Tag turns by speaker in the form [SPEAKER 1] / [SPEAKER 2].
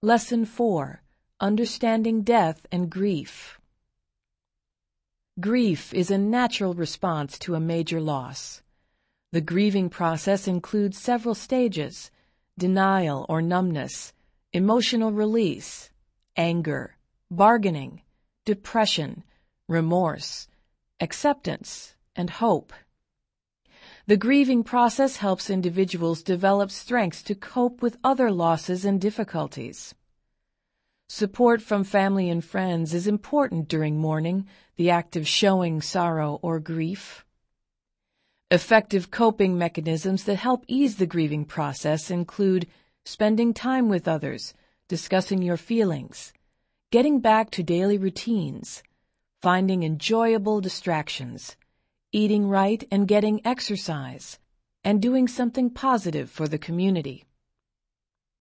[SPEAKER 1] Lesson 4. Understanding Death and Grief. Grief is a natural response to a major loss. The grieving process includes several stages: denial or numbness, emotional release, anger, bargaining, depression, remorse, acceptance, and hope. The grieving process helps individuals develop strengths to cope with other losses and difficulties. Support from family and friends is important during mourning, the act of showing sorrow or grief. Effective coping mechanisms that help ease the grieving process include spending time with others, discussing your feelings, getting back to daily routines, finding enjoyable distractions, eating right and getting exercise, and doing something positive for the community.